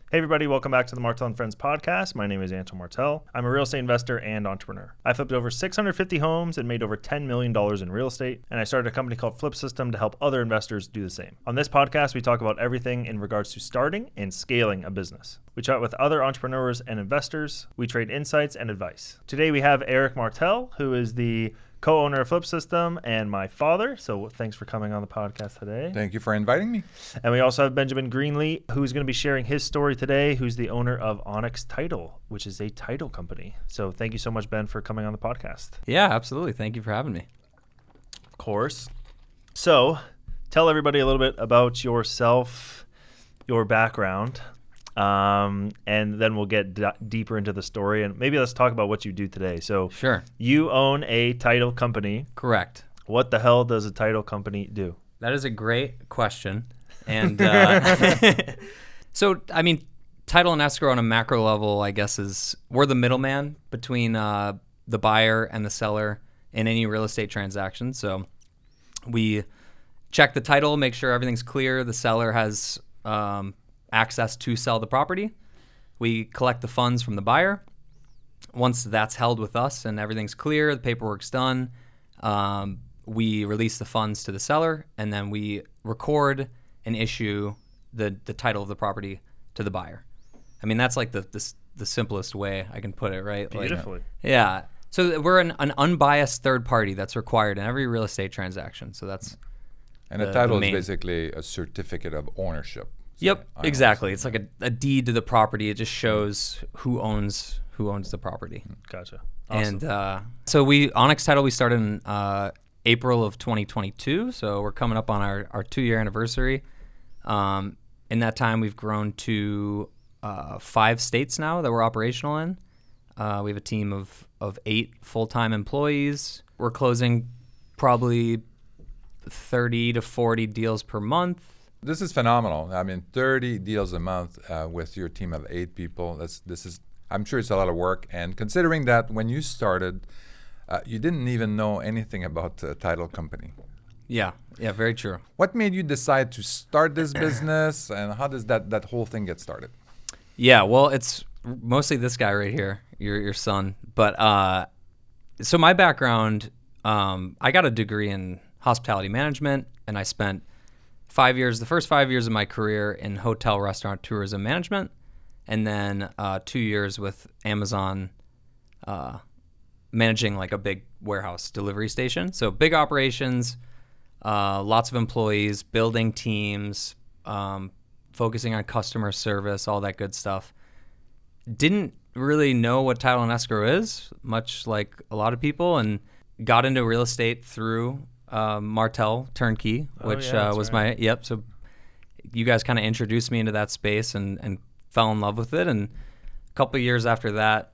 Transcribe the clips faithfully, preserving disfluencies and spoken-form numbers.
Hey everybody, welcome back to the Martel and Friends podcast. My name is Anton Martel. I'm a real estate investor and entrepreneur. I flipped over six hundred fifty homes and made over ten million dollars in real estate, and I started a company called Flip System to help other investors do the same. On this podcast, we talk about everything in regards to starting and scaling a business. We chat with other entrepreneurs and investors. We trade insights and advice. Today we have Eric Martel, who is the co-owner of Flip System and my father. So thanks for coming on the podcast today. Thank you for inviting me. And we also have Benjamin Greenlee, who's going to be sharing his story today, who's the owner of Onyx Title, which is a title company. So thank you so much, Ben, for coming on the podcast. Yeah, absolutely. Thank you for having me. Of course. So tell everybody a little bit about yourself, your background, um, and then we'll get d- deeper into the story. And maybe let's talk about what you do today. So Sure. You own a title company. Correct. What the hell does a title company do? That is a great question. And uh, so, I mean, title and escrow on a macro level, I guess, is we're the middleman between uh, the buyer and the seller in any real estate transaction. So we check the title, make sure everything's clear. The seller has um, access to sell the property. We collect the funds from the buyer. Once that's held with us and everything's clear, the paperwork's done, um, we release the funds to the seller, and then we record and issue the, the title of the property to the buyer. I mean, that's like the the, the simplest way I can put it, right? Beautifully. Like, yeah. So we're an, an unbiased third party that's required in every real estate transaction. So that's And the, a title the is main. basically a certificate of ownership. So Yep, I exactly. understand. It's like a, a deed to the property. It just shows who owns who owns the property. Gotcha. Awesome. And uh, so we Onyx Title we started in uh, April of twenty twenty-two. So we're coming up on our, our two year anniversary. Um, in that time, we've grown to uh, five states now that we're operational in. Uh, we have a team of of eight full time employees. We're closing probably thirty to forty deals per month. This is phenomenal. I mean, thirty deals a month uh, with your team of eight people. That's this is. I'm sure it's a lot of work. And considering that when you started, uh, you didn't even know anything about a title company. Yeah, yeah, very true. What made you decide to start this business, and how does that, that whole thing get started? Yeah, well, it's mostly this guy right here, your your son. But uh, so my background, um, I got a degree in hospitality management, and I spent five years, the first five years of my career in hotel, restaurant, tourism management, and then uh, two years with Amazon, uh, managing like a big warehouse delivery station. So big operations, uh, lots of employees, building teams, um, focusing on customer service, all that good stuff. Didn't really know what title and escrow is, much like a lot of people, and got into real estate through uh, Martel Turnkey, Oh, which yeah, uh, that's was right. my, yep. So you guys kind of introduced me into that space and, and fell in love with it. And a couple of years after that,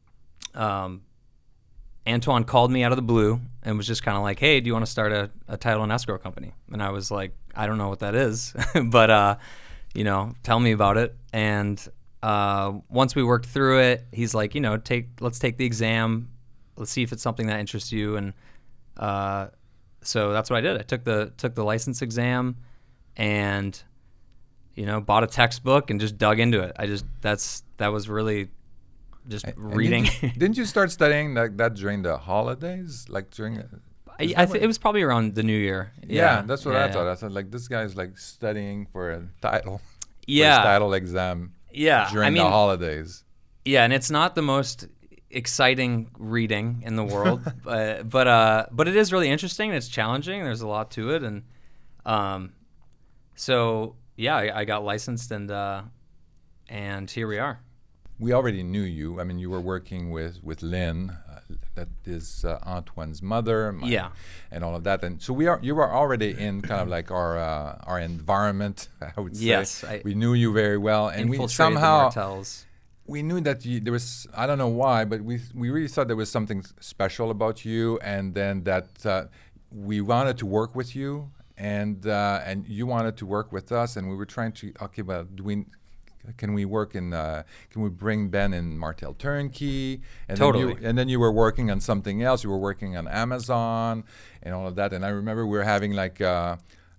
um, Antoine called me out of the blue and was just kind of like, hey, do you want to start a, a title and escrow company? And I was like, I don't know what that is, but, uh, you know, tell me about it. And uh, once we worked through it, he's like, you know, take let's take the exam. Let's see if it's something that interests you. And uh, so that's what I did. I took the took the license exam and, you know, bought a textbook and just dug into it. I just, that's, that was really just And- and reading. Didn't you, didn't you start studying that, that during the holidays? Like during... I, is I that th- what- it was probably around the new year. Yeah, that's what yeah, I yeah. thought. I thought like this guy's like studying for a title, for Yeah. his title exam Yeah. during I mean, the holidays. yeah, and it's not the most exciting reading in the world, but but uh, but it is really interesting. And it's challenging. There's a lot to it, and um, so yeah, I, I got licensed, and uh, and here we are. We already knew you. I mean, you were working with with Lynn, uh, that is uh, Antoine's mother, my- Yeah. and all of that. And so we are. You were already in kind of like our uh, our environment. I would say. Yes, I we knew you very well, and we Infiltrated the somehow Martels. we knew that you, there was, I don't know why, but we we really thought there was something s- special about you, and then that uh, we wanted to work with you, and uh, and you wanted to work with us, and we were trying to, okay, well, do we, can we work in, uh, can we bring Ben in Martel Turnkey? And Totally. Then you, and then you were working on something else. You were working on Amazon and all of that. And I remember we were having like uh,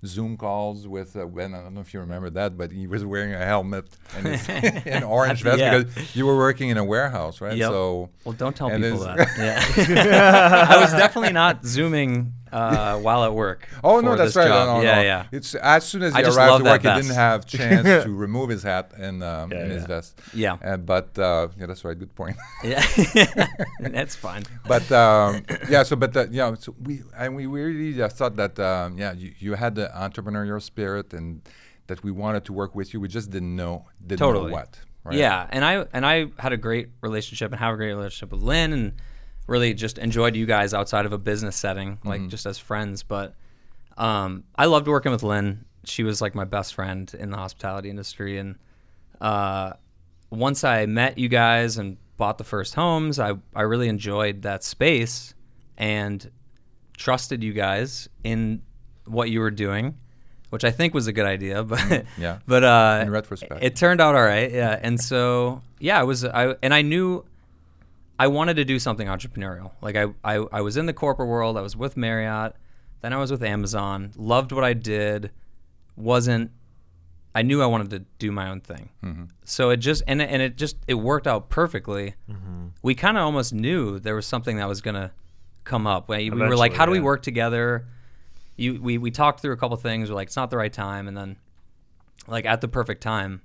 Zoom calls with uh, when I don't know if you remember that, but he was wearing a helmet and his, an orange vest Yeah. because you were working in a warehouse, right? Yep. So Well, don't tell and people it's- that. Yeah. I was definitely not Zooming uh, while at work. Oh for no, that's this right. job. No, no, yeah, no. yeah. It's as soon as I he just arrived love to that work, he vest. didn't have chance to remove his hat and um, Yeah, and his yeah. vest. Yeah. Uh, but uh, yeah, that's right. Good point. Yeah. That's fine. But um, yeah, so but uh, yeah, so we and we really uh, thought that um, yeah, you, you had the entrepreneurial spirit and that we wanted to work with you. We just didn't know didn't Totally. know what. Right? Yeah, and I and I had a great relationship and have a great relationship with Lynn, and really just enjoyed you guys outside of a business setting, like Mm-hmm. just as friends. But um, I loved working with Lynn. She was like my best friend in the hospitality industry, and uh, once I met you guys and bought the first homes, I I really enjoyed that space and trusted you guys in what you were doing, which I think was a good idea, but Yeah. but uh, In retrospect. it turned out all right. Yeah, and so yeah, I was I and I knew I wanted to do something entrepreneurial. Like I I, I was in the corporate world. I was with Marriott, then I was with Amazon. Loved what I did. Wasn't I knew I wanted to do my own thing. Mm-hmm. So it just and it- and it just it worked out perfectly. We kind of almost knew there was something that was gonna come up. We, we were like, Eventually, how do we yeah. work together? You we we talked through a couple things. We're like, it's not the right time, and then like at the perfect time,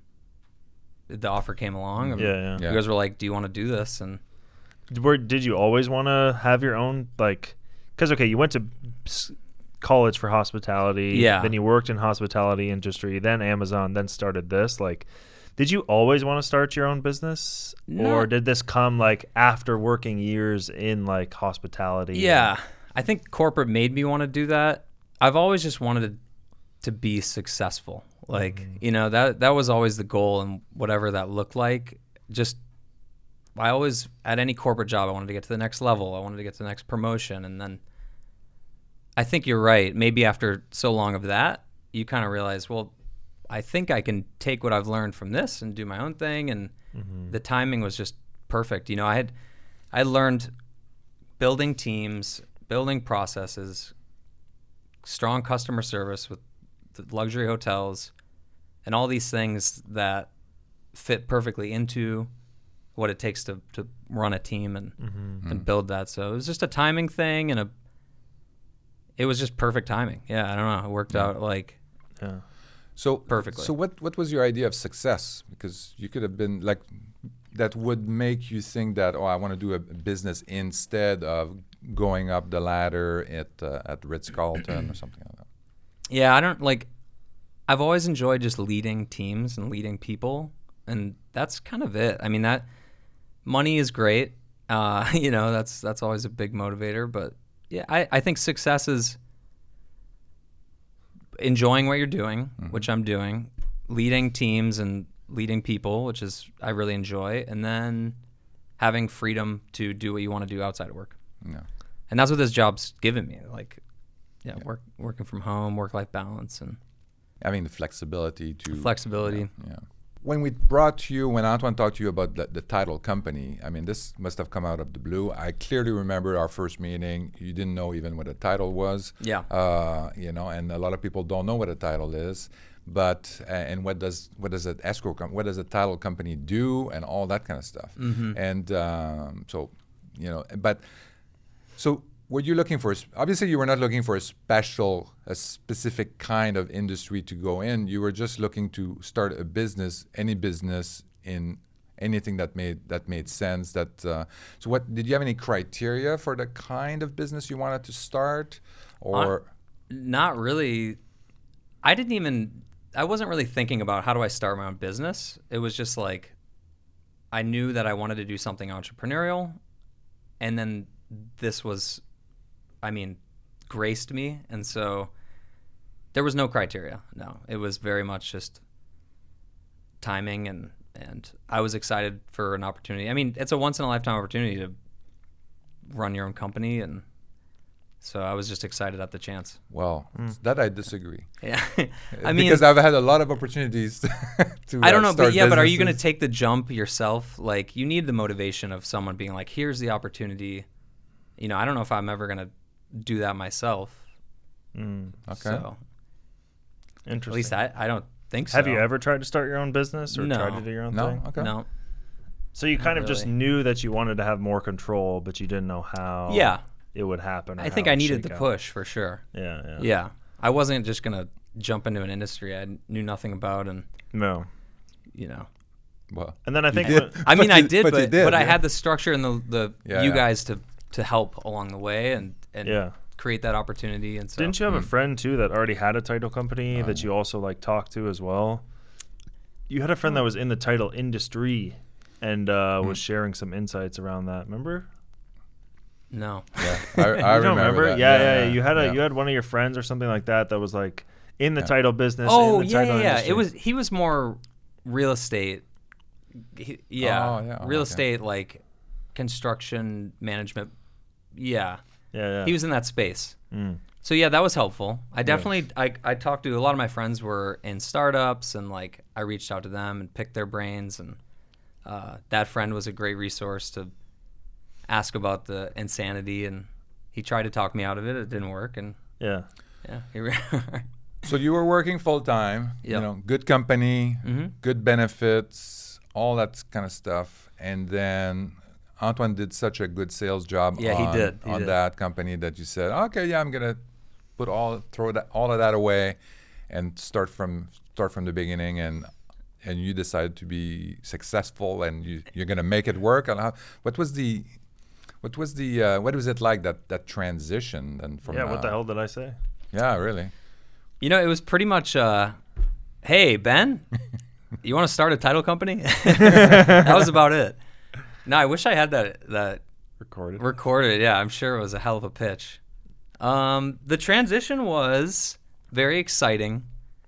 the offer came along. and Yeah, yeah. Yeah. You guys were like, do you want to do this? And Where did you always want to have your own like? Because okay, you went to s- college for hospitality. Yeah. Then you worked in hospitality industry. Then Amazon. Then started this. Like, did you always want to start your own business, No. or did this come like after working years in like hospitality? yeah, I think corporate made me want to do that. I've always just wanted to, to be successful. Like, you know, that that was always the goal, and whatever that looked like. Just I always at any corporate job I wanted to get to the next level. I wanted to get to the next promotion, and then I think you're right. Maybe after so long of that, you kind of realize, well, I think I can take what I've learned from this and do my own thing, and the timing was just perfect. You know, I had I learned building teams, building processes, strong customer service with the luxury hotels, and all these things that fit perfectly into what it takes to, to run a team and and build that. So it was just a timing thing, and a it was just perfect timing. Yeah, I don't know. It worked out like Yeah. So Perfectly. So what what was your idea of success? Because you could have been like that would make you think that oh I want to do a business instead of going up the ladder at uh, at Ritz Carlton or something like that. Yeah, I don't like. I've always enjoyed just leading teams and leading people, and that's kind of it. I mean, that money is great. Uh, you know, that's that's always a big motivator. But yeah, I, I think success is enjoying what you're doing, which I'm doing, leading teams and leading people, which is I really enjoy, and then having freedom to do what you want to do outside of work. Yeah. And that's what this job's given me. Like, yeah, work working from home, work life balance, and I mean the flexibility to flexibility. Yeah. When we brought you, when Antoine talked to you about the, the title company, I mean, this must have come out of the blue. I clearly remember our first meeting. You didn't know even what a title was. Yeah. Uh, you know, and a lot of people don't know what a title is. But uh, and what does what does an escrow com- what does a title company do and all that kind of stuff. Mm-hmm. And um, so, you know, but so. What you're looking for is obviously you were not looking for a special, a specific kind of industry to go in. You were just looking to start a business, any business in anything that made that made sense. That uh, so, what did you have any criteria for the kind of business you wanted to start, or Not really. I didn't even. I wasn't really thinking about how do I start my own business. It was just like I knew that I wanted to do something entrepreneurial, and then this was, I mean, graced me, and so there was no criteria. No, it was very much just timing, and and I was excited for an opportunity. I mean, it's a once in a lifetime opportunity to run your own company, and so I was just excited at the chance. well, that I disagree. Yeah, I mean, because I've had a lot of opportunities to. I don't uh, know, but start yeah, but are you going to businesses. take the jump yourself? Like, you need the motivation of someone being like, "Here's the opportunity." You know, I don't know if I'm ever going to do that myself. Mm. Okay. So, Interesting. At least I, I don't think so. Have you ever tried to start your own business or No. tried to do your own No? thing? Okay. No. So you kind of just really. knew that you wanted to have more control, but you didn't know how Yeah. it would happen. Or I think how I it'd needed shake the out. push for sure. Yeah, yeah. Yeah. I wasn't just going to jump into an industry I knew nothing about and, No. you know. Well, And then I you think did. when- I mean, But I you- did, but but, you did, but I yeah. had the structure and the, the Yeah, you yeah. guys to, to help along the way and, and Yeah. create that opportunity. And so Didn't you have Hmm. a friend too that already had a title company Oh, that yeah. you also like talked to as well? You had a friend that was in the title industry and uh, was sharing some insights around that. Remember? No. Yeah, I, I you remember, don't remember? that. Yeah, yeah, yeah. You had a yeah. you had one of your friends or something like that that was like in the Yeah. title business. Oh in the yeah, title yeah, yeah. industry. It was he was more real estate. He, yeah, Oh, yeah. Oh, real okay. estate like construction management. Yeah, Yeah, yeah. he was in that space. Mm. So yeah, that was helpful. I definitely I I talked to a lot of my friends were in startups and like I reached out to them and picked their brains and uh, that friend was a great resource to ask about the insanity and he tried to talk me out of it. It didn't work and Yeah. yeah, here we are. So you were working full time. Yep. You know, good company, Mhm. good benefits, all that kind of stuff, and then Antoine did such a good sales job. Yeah, he on, did. He on did. that company that you said, okay, yeah, I'm gonna put all throw that all of that away, and start from start from the beginning, and and you decided to be successful, and you you're gonna make it work. And how, what was the what was the uh, what was it like that that transition and from Yeah, what the uh, hell did I say? Yeah, really. You know, it was pretty much, uh, hey, Ben, you want to start a title company? That was about it. No, I wish I had that that Recorded. recorded. Yeah, I'm sure it was a hell of a pitch. Um, the transition was very exciting,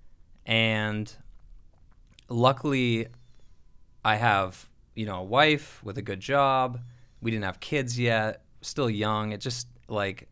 and luckily, I have you know a wife with a good job. We didn't have kids yet, still young. It just like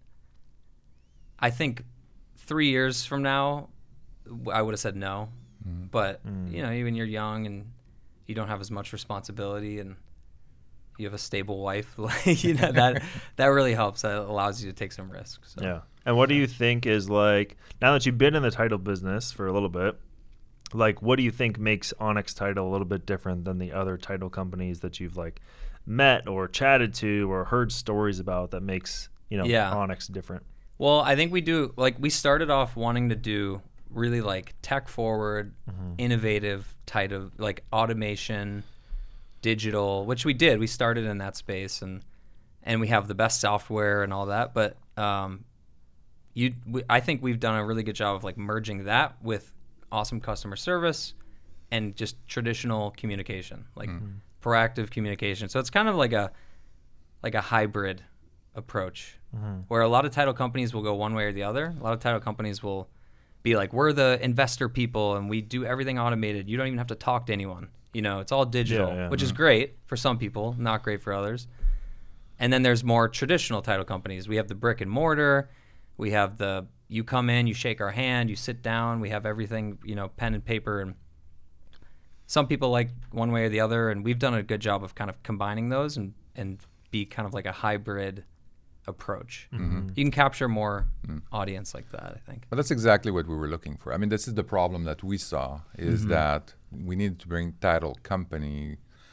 I think three years from now, w- I would have said no. But you know, even you're young and you don't have as much responsibility, and you have a stable wife, like you know that that really helps. That allows you to take some risks. So. Yeah. And what do you think is like now that you've been in the title business for a little bit? Like, what do you think makes Onyx Title a little bit different than the other title companies that you've like met or chatted to or heard stories about that makes you know Yeah. Onyx different? Well, I think we do like we started off wanting to do really like tech forward, innovative type of like automation, digital, which we did. We started in that space and and we have the best software and all that. But um, you, we, I think we've done a really good job of like merging that with awesome customer service and just traditional communication, like proactive communication. So it's kind of like a like a hybrid approach where a lot of title companies will go one way or the other. A lot of title companies will be like, we're the investor people and we do everything automated. You don't even have to talk to anyone. You know, it's all digital, Yeah, yeah. which is great for some people, not great for others. And then there's more traditional title companies. We have the brick and mortar. We have the, you come in, you shake our hand, you sit down. We have everything, you know, pen and paper. And some people like one way or the other. And we've done a good job of kind of combining those and, and be kind of like a hybrid approach. Mm-hmm. You can capture more audience like that, I think. But that's exactly what we were looking for. I mean, this is the problem that we saw is Mm-hmm. that we needed to bring title company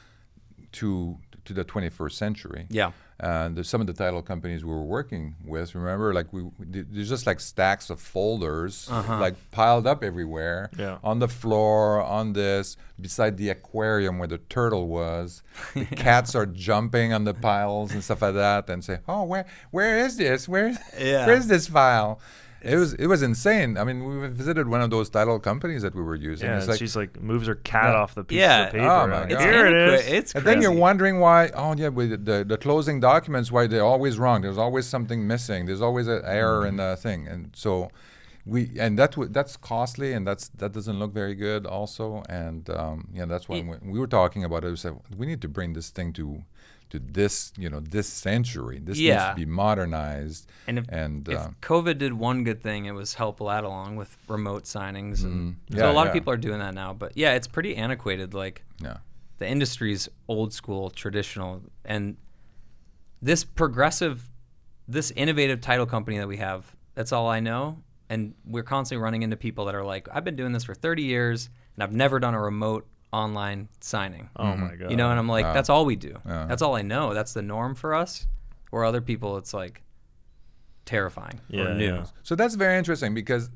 to to the twenty-first century. Yeah. And there's some of the title companies we were working with, remember, like we, we did- there's just like stacks of folders Uh-huh. like piled up everywhere Yeah. on the floor, on this, beside the aquarium where the turtle was. The cats are jumping on the piles and stuff like that and say, oh, where where is this? Where, Yeah. where's this file? It was it was insane. I mean, we visited one of those title companies that we were using. Yeah, it's like, she's like moves her cat Yeah. off the piece Yeah. of paper. Oh, my like, God. Here it antiqua- is. It's and crazy. then you're wondering why, oh, yeah, with the, the closing documents, why they're always wrong. There's always something missing. There's always an error in the thing. And so we, and that w- that's costly and that's that doesn't look very good also. And, um, yeah, that's why It- when we were talking about it, we said, we need to bring this thing to to this, you know, this century. This needs Yeah. to be modernized. And if, And, if uh, COVID did one good thing, it was help lad along with remote signings. And Mhm. so Yeah, a lot yeah. of people are doing that now. But yeah, it's pretty antiquated. Like yeah. the industry's old school, traditional. And this progressive, this innovative title company that we have, that's all I know. and we're constantly running into people that are like, I've been doing this for thirty years and I've never done a remote online signing. Oh mm-hmm. my God. You know, and I'm like, Wow. that's all we do. Yeah. That's all I know. That's the norm for us. Where other people, it's like terrifying Yeah, or new. yeah. So that's very interesting because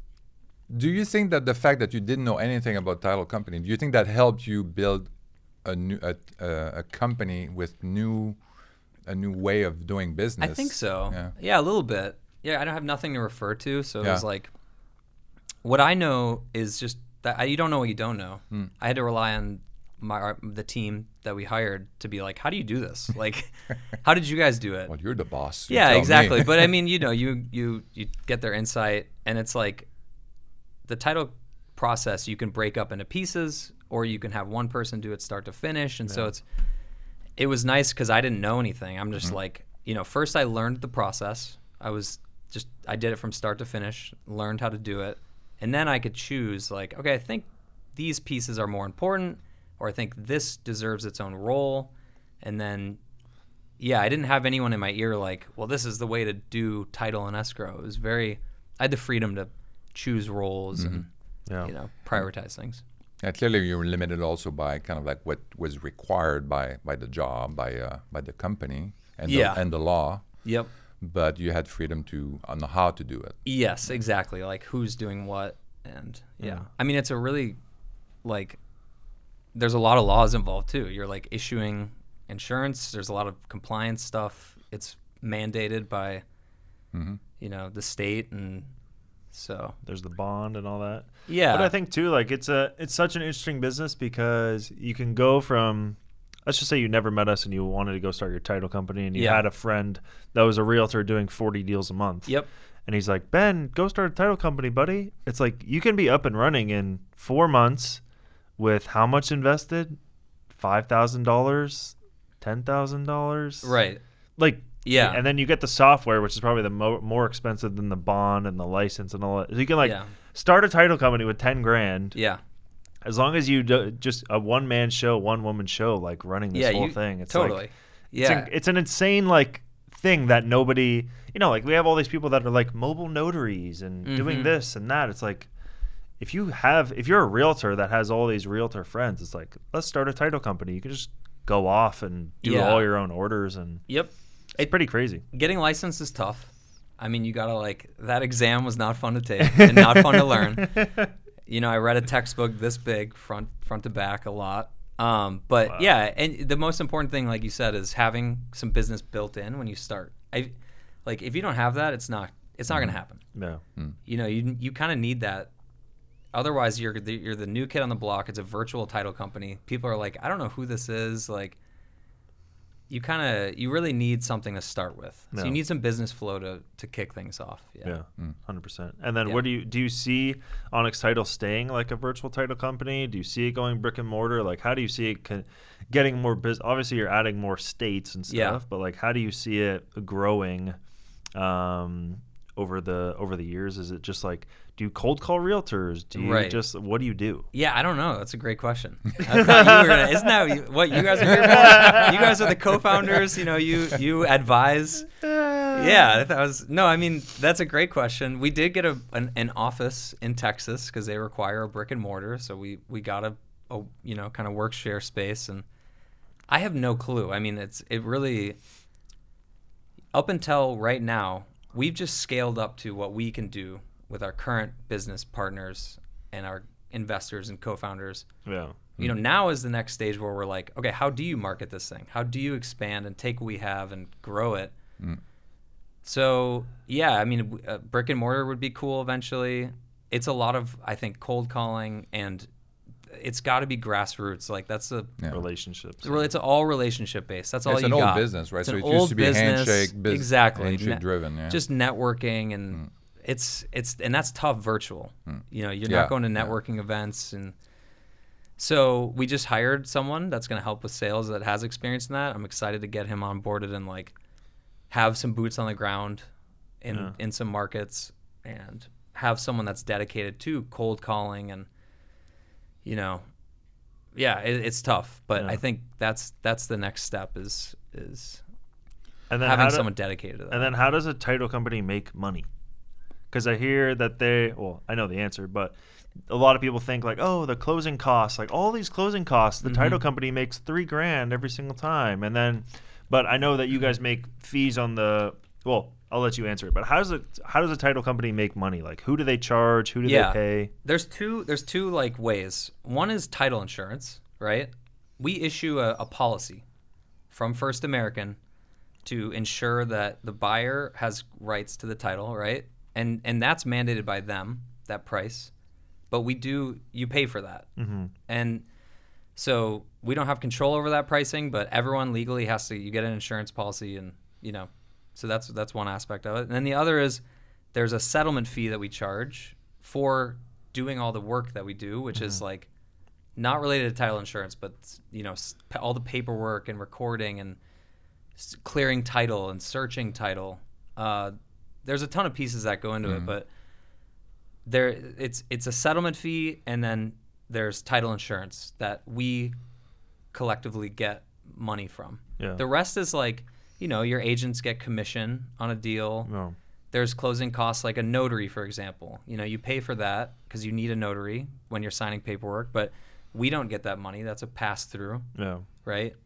do you think that the fact that you didn't know anything about title company, do you think that helped you build a new a, a, a company with new a new way of doing business? I think so. Yeah. Yeah, a little bit. Yeah, I don't have nothing to refer to, so it Yeah. was like, what I know is just that I, you don't know what you don't know. Hmm. I had to rely on my our, the team that we hired to be like, how do you do this? Like, how did you guys do it? Well, you're the boss. You Yeah, tell me. exactly. But I mean, you know, you you you get their insight, and it's like the title process. You can break up into pieces, or you can have one person do it start to finish. And so it's it was nice because I didn't know anything. I'm just like, you know, first I learned the process. I was just I did it from start to finish, learned how to do it, and then I could choose like, okay, I think these pieces are more important, or I think this deserves its own role, and then. Yeah, I didn't have anyone in my ear like, well, this is the way to do title and escrow. It was very, I had the freedom to choose roles and, Yeah. you know, prioritize things. Yeah, clearly you were limited also by kind of like what was required by, by the job, by uh, by the company and Yeah. the, and the law. Yep. But you had freedom to on how to do it. Yes, exactly. Like who's doing what. And yeah, I mean, it's a really, like, there's a lot of laws involved too. You're like issuing insurance. There's a lot of compliance stuff. It's mandated by, Mhm. you know, the state. And so, There's the bond and all that. yeah. But I think too, like it's a it's such an interesting business because you can go from, let's just say you never met us and you wanted to go start your title company and you Yeah. had a friend that was a realtor doing forty deals a month. Yep. And he's like, Ben, go start a title company, buddy. It's like you can be up and running in four months with how much invested? Five thousand dollars, ten thousand dollars. Right. Like Yeah. and then you get the software, which is probably the mo- more expensive than the bond and the license and all that. So you can like Yeah. start a title company with ten grand. Yeah. As long as you do just a one man show, one woman show, like running this Yeah, whole you- thing. It's totally. Like, Yeah. It's, an, it's an insane like thing that nobody, you know, like we have all these people that are like mobile notaries and doing Mhm. this and that. It's like if you have, if you're a realtor that has all these realtor friends, it's like let's start a title company. You can just go off and do Yeah. all your own orders and Yep. it's pretty crazy. Getting licensed is tough. I mean, you gotta like that exam was not fun to take and not fun to learn. You know, I read a textbook this big, front front to back, a lot. Um, but Wow. yeah, and the most important thing, like you said, is having some business built in when you start. I like if you don't have that, it's not it's not gonna happen. No. You know, you you kind of need that. Otherwise, you're the, you're the new kid on the block. It's a virtual title company. People are like, I don't know who this is. Like, you kind of you really need something to start with. So No. you need some business flow to to kick things off. Yeah. Yeah, hundred percent. And then, Yeah. what do you do? You see Onyx Title staying like a virtual title company? Do you see it going brick and mortar? Like, how do you see it con- getting more business? Obviously, you're adding more states and stuff, Yeah. but like, how do you see it growing um, over the over the years? Is it just like, do you cold call realtors? Do you Right. just what do you do? Yeah, I don't know. That's a great question. I thought you were gonna, isn't that you- what you guys are here for? You guys are the co-founders. You know, you you advise. Yeah, that was no. I mean, that's a great question. We did get a an, an office in Texas because they require a brick and mortar. So we we got a, a you know kind of work share space, and I have no clue. I mean, it's it really up until right now, we've just scaled up to what we can do with our current business partners and our investors and co-founders. Yeah, You know, now is the next stage where we're like, okay, how do you market this thing? How do you expand and take what we have and grow it? Mm. So, yeah, I mean, uh, brick and mortar would be cool eventually. It's a lot of, I think, cold calling, and it's got to be grassroots. Like, that's a, Yeah. relationships. it's, it's all relationship based. That's all It's you an old got. business, right? It's So an it used old to be business. handshake bus- exactly. handshake Ne- driven, yeah. Just networking, and it's it's and that's tough virtual. You know, you're Yeah, not going to yeah. networking events, and so we just hired someone that's going to help with sales that has experience in that. I'm excited to get him onboarded and like have some boots on the ground in Yeah. in some markets, and have someone that's dedicated to cold calling, and you know, yeah, it, it's tough, but Yeah. I think that's that's the next step is is and then having how do- someone dedicated to that. And then how does a title company make money? Because I hear that they, well, I know the answer, but a lot of people think like, oh, the closing costs, like all these closing costs, the Mm-hmm. title company makes three grand every single time. And then, but I know that you guys make fees on the, well, I'll let you answer it. But how does it, how does a title company make money? Like who do they charge? Who do Yeah. they pay? There's two. There's two like ways. One is title insurance, right? We issue a, a policy from First American to ensure that the buyer has rights to the title, right? And and that's mandated by them, that price. But we do, you pay for that. Mm-hmm. And so we don't have control over that pricing, but everyone legally has to, you get an insurance policy and, you know, so that's that's one aspect of it. And then the other is there's a settlement fee that we charge for doing all the work that we do, which is like not related to title insurance, but, you know, s- all the paperwork and recording and s- clearing title and searching title. Uh, there's a ton of pieces that go into it, but there it's it's a settlement fee, and then there's title insurance that we collectively get money from. Yeah. The rest is like, you know, your agents get commission on a deal. No. There's closing costs, like a notary, for example. You know, you pay for that because you need a notary when you're signing paperwork, but we don't get that money. That's a pass through, Yeah. right?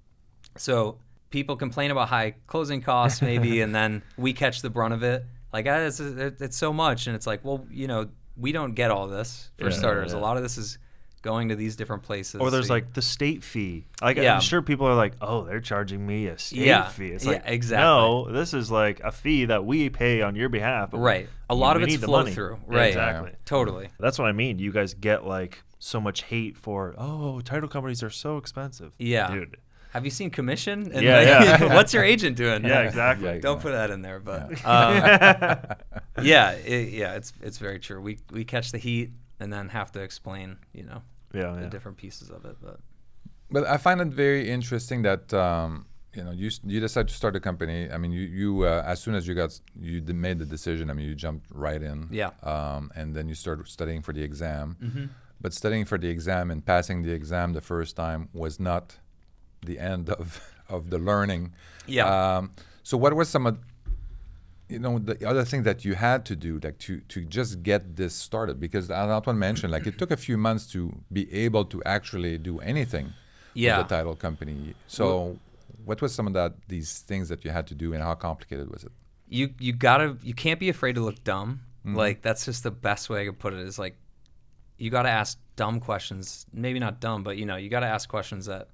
So people complain about high closing costs maybe, and then we catch the brunt of it. Like, ah, it's, it's so much. And it's like, well, you know, we don't get all this for Yeah, starters. yeah. A lot of this is going to these different places. Or there's So you- like the state fee. Like Yeah. I'm sure people are like, oh, they're charging me a state Yeah. fee. It's Yeah, like, exactly. no, this is like a fee that we pay on your behalf. but Right. A we- lot we of it's need the flow money. through. Yeah, Right. exactly. Totally. That's what I mean. You guys get like so much hate for, oh, title companies are so expensive. Yeah. Dude. Have you seen commission? And Yeah, like, yeah. what's your agent doing? Yeah, exactly. Yeah. Don't put that in there, but um, yeah, it, yeah, it's it's very true. We we catch the heat and then have to explain, you know, Yeah, the yeah. different pieces of it. But But I find it very interesting that um, you know you s- you decide to start a company. I mean, you you uh, as soon as you got s- you d- made the decision. I mean, you jumped right in. Yeah. Um, and then you started studying for the exam. Mm-hmm. But studying for the exam and passing the exam the first time was not the end of of the learning. Yeah. Um, so what was some of you know the other thing that you had to do like to to just get this started? Because as Antoine mentioned, like it took a few months to be able to actually do anything Yeah. with the title company. So what was some of that these things that you had to do, and how complicated was it? you you gotta you can't be afraid to look dumb. Mm-hmm. Like that's just the best way I could put it. Is like you gotta ask dumb questions. Maybe not dumb, but you know you gotta ask questions that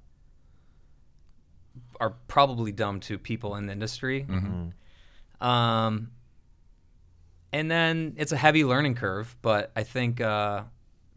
are probably dumb to people in the industry. Um, and then it's a heavy learning curve, but I think uh,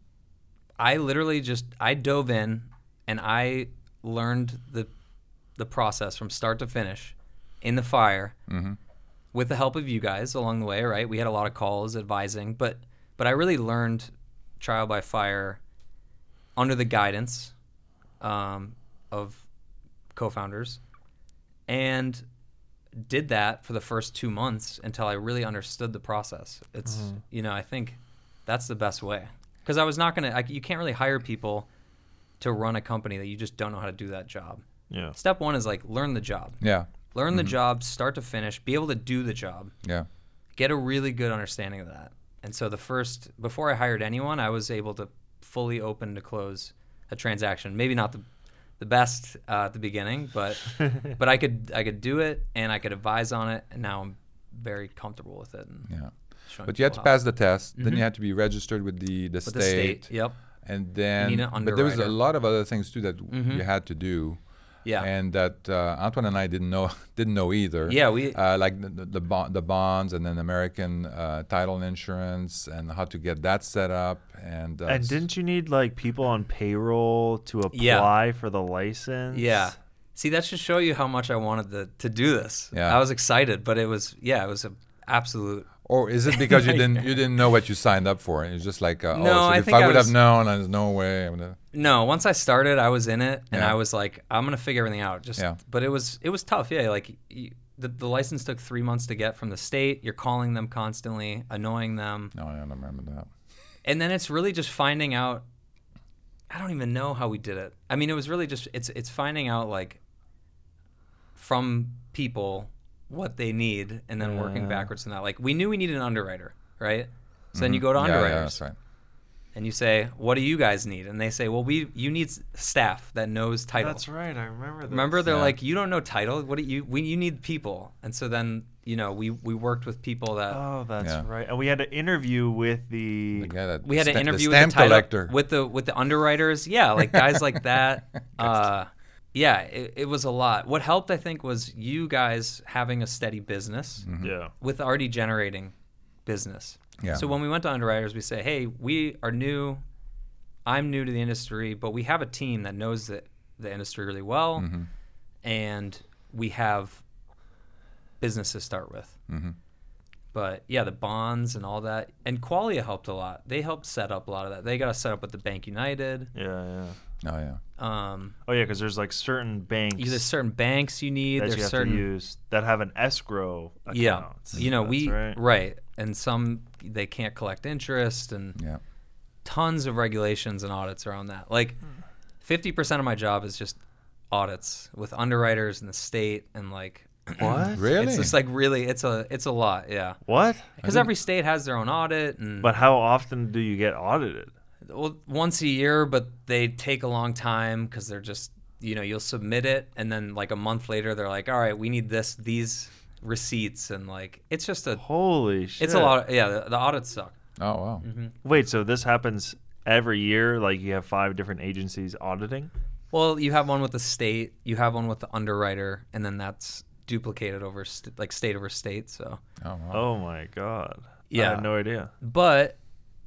I literally just I dove in and I learned the the process from start to finish in the fire with the help of you guys along the way. Right, we had a lot of calls advising, but but I really learned trial by fire under the guidance um, of co-founders, and did that for the first two months until I really understood the process. It's, you know, I think that's the best way. Because I was not going to, you can't really hire people to run a company that you just don't know how to do that job. Yeah. Step one is like learn the job. Yeah. Learn the job, start to finish, be able to do the job, Yeah. get a really good understanding of that. And so the first, before I hired anyone, I was able to fully open to close a transaction. Maybe not the the best uh, at the beginning, but but I could I could do it and I could advise on it, and now I'm very comfortable with it. And Yeah. showing But you had to people how- pass the test. Then you had to be registered with the the with state. the state. Yep. And then, need an but there was a underwriter. lot of other things too that Mhm. you had to do. Yeah. And that uh, Antoine and I didn't know didn't know either. Yeah, we- uh, like the the, the, bon- the bonds and then American uh, title insurance and how to get that set up and uh, And didn't you need like people on payroll to Yeah. apply for the license? Yeah. See, that should show you how much I wanted to to do this. Yeah. I was excited, but it was yeah, it was an absolute. Or is it because you didn't you didn't know what you signed up for? It's just like uh, No, oh, so I if think I I would was- have known, there's no way. I'm gonna, No, once I started, I was in it, and Yeah. I was like, I'm gonna figure everything out. Just, Yeah. but it was it was tough. Yeah, like you, the the license took three months to get from the state. You're calling them constantly, annoying them, no, I don't remember that. and then it's really just finding out. I don't even know how we did it. I mean, it was really just it's it's finding out like from people what they need, and then working Yeah. backwards from that. Like we knew we needed an underwriter. right? So then you go to Yeah, yeah, underwriters. that's right. And you say, what do you guys need? And they say, well, we you need s- staff that knows title. That's right. I remember that. Remember, they're Yeah. like, you don't know title. What do you? We you need people. And so then you know we we worked with people that Oh, that's Yeah. right. And we had to interview with the. The guy that we had to sta- interview the stamp with the title, collector. with the with the underwriters. Yeah, like guys like that. Uh, yeah, it, it was a lot. What helped, I think, was you guys having a steady business Yeah. with already generating business. Yeah. So when we went to underwriters, we say, hey, we are new. I'm new to the industry, but we have a team that knows the, the industry really well, Mm-hmm. and we have business to start with. Mm-hmm. But yeah, the bonds and all that, and Qualia helped a lot. They helped set up a lot of that. They got us set up with the Bank United. Yeah, yeah. Oh yeah. Um, Oh yeah, because there's like certain banks there's certain banks you need. that There's you have certain to use that have an escrow account. yeah, you know That's we right. right, and some they can't collect interest and. Yeah. Tons of regulations and audits around that. Like fifty percent of my job is just audits with underwriters in the state and like What? Really? it's just like really it's a it's a lot, yeah. What? Because every state has their own audit and But how often do you get audited? well, once a year, but they take a long time because they're just you know, you'll submit it and then like a month later they're like, all right, we need this these receipts and like it's just a Holy shit. it's a lot of, yeah, the, the audits suck. Oh wow. Mm-hmm. Wait, so this happens every year? Like you have five different agencies auditing? Well, you have one with the state, you have one with the underwriter, and then that's duplicated over st- like state over state. So, Oh wow. Oh my god. I Yeah. had no idea. but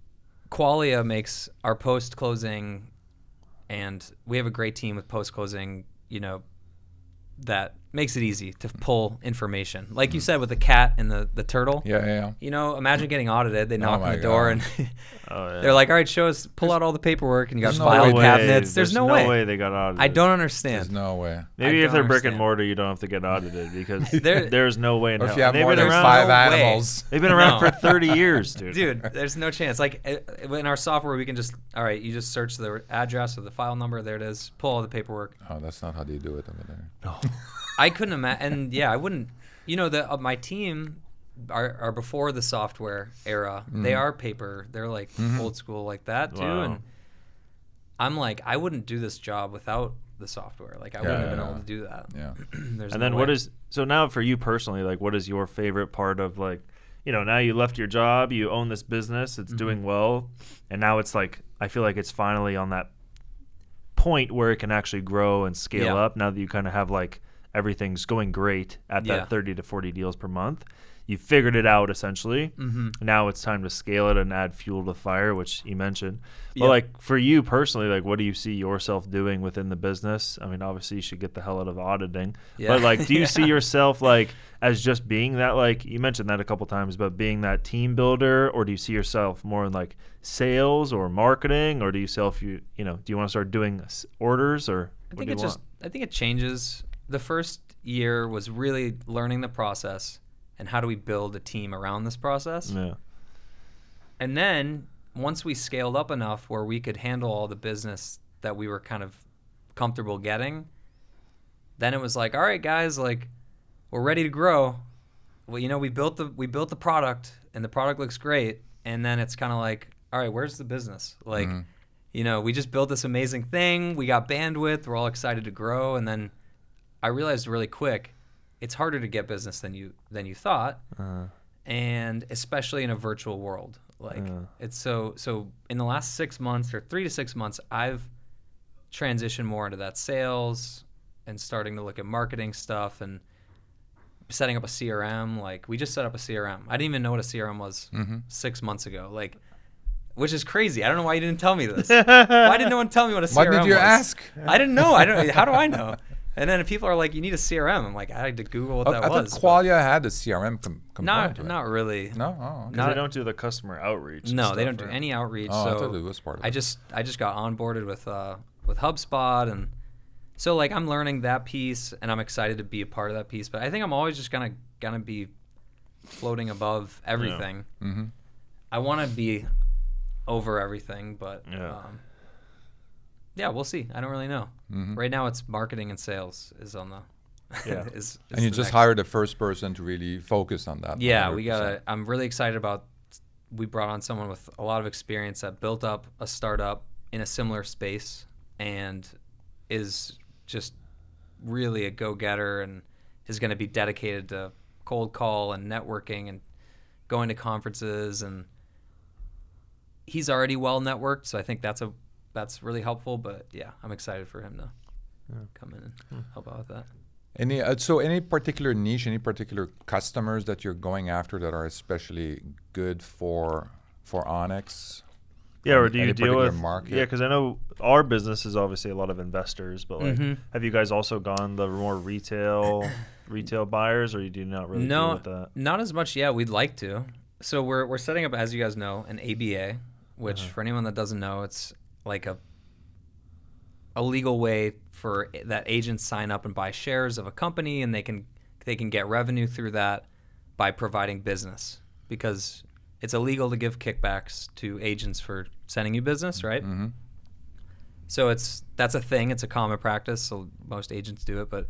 Qualia makes our post closing, and we have a great team with post closing. You know, that makes it easy to pull information. Like you said with the cat and the the turtle. Yeah, yeah, yeah. You know, imagine getting audited. They knock on my the door God. and Oh yeah. they're like, "All right, show us, pull out all the paperwork, and you got There's no file way. cabinets." There's, no, way. they got audited. I don't understand. There's no way. Maybe I if they're don't brick and understand. mortar, you don't have to get audited because There- there's no way in Or hell. if you have They've more been than around. five no way. animals. They've been around No. for thirty years, dude. Dude, there's no chance. Like uh, in our software, we can just all right. You just search the address or the file number. There it is. Pull all the paperwork. Oh, that's not how they do it over there. No. I couldn't imagine. And yeah, I wouldn't. You know, the uh, my team are, are before the software era. They are paper. They're like old school like that too. Wow. And I'm like, I wouldn't do this job without the software. Like I wouldn't have been yeah, able yeah. to do that. Yeah. There's And no then what way. is so now for you personally, like what is your favorite part of like, you know, now you left your job, you own this business, it's Mm-hmm. doing well, and now it's like I feel like it's finally on that point where it can actually grow and scale Yeah. up now that you kind of have like everything's going great at Yeah. that thirty to forty deals per month. You figured it out essentially. Mhm. Now it's time to scale it and add fuel to the fire, which you mentioned. But Yeah. like for you personally, like what do you see yourself doing within the business? I mean, obviously you should get the hell out of auditing. Yeah. But like, do you Yeah. see yourself like as just being that, like you mentioned that a couple times, but being that team builder, or do you see yourself more in like sales or marketing, or do you self you you know do you want to start doing s- orders or I what think do it you just want? I think it changes. The first year was really learning the process and how do we build a team around this process. Yeah. And then once we scaled up enough where we could handle all the business that we were kind of comfortable getting, then it was like, all right, guys, like we're ready to grow. Well, you know, we built the we built the product and the product looks great. And then it's kind of like, all right, where's the business? Like, Mhm. you know, we just built this amazing thing. We got bandwidth. We're all excited to grow. And then I realized really quick, it's harder to get business than you than you thought, Uh, and especially in a virtual world. Like Yeah. it's so so. In the last six months or three to six months, I've transitioned more into that sales and starting to look at marketing stuff and setting up a C R M. Like we just set up a C R M. I didn't even know what a C R M was Mhm. six months ago. Like. Which is crazy. I don't know why you didn't tell me this. Why didn't no one tell me what a C R M What was? did you ask? I didn't know. I don't. How do I know? And then people are like, "You need a C R M." I'm like, I had to Google what I, that I was. thought but Qualia had a C R M com- component. not, to it. not really. No. Oh. Okay. 'cause Not- they don't do the customer outreach. and No, stuff, they don't do right? any outreach. Oh, I so thought it was part of I it. just, I just got onboarded with, uh, with HubSpot, and so like I'm learning that piece, and I'm excited to be a part of that piece. But I think I'm always just gonna, gonna be floating above everything. Mm-hmm. I want to be over everything, but Yeah. um, yeah, we'll see. I don't really know. Mhm. Right now, it's marketing and sales is on the. Yeah. is, is And you the just next- hired the first person to really focus on that. Yeah, we one hundred got. percent. to I'm really excited about we brought on someone with a lot of experience that built up a startup in a similar space and is just really a go-getter and is going to be dedicated to cold call and networking and going to conferences, and he's already well networked, so I think that's a that's really helpful. But yeah, I'm excited for him to yeah. come in and hmm. help out with that. Any uh, so any particular niche, any particular customers that you're going after that are especially good for for Onyx? Yeah, or do you any deal with market? Yeah, because I know our business is obviously a lot of investors, but like, mm-hmm. have you guys also gone the more retail retail buyers, or you do not really no, deal with that? Not as much. Yeah, we'd like to. So we're we're setting up, as you guys know, an A B A, which uh-huh. for anyone that doesn't know, it's like a a legal way for that agents sign up and buy shares of a company, and they can they can get revenue through that by providing business, because it's illegal to give kickbacks to agents for sending you business, right? Mm-hmm. So it's that's a thing. It's a common practice. So most agents do it, but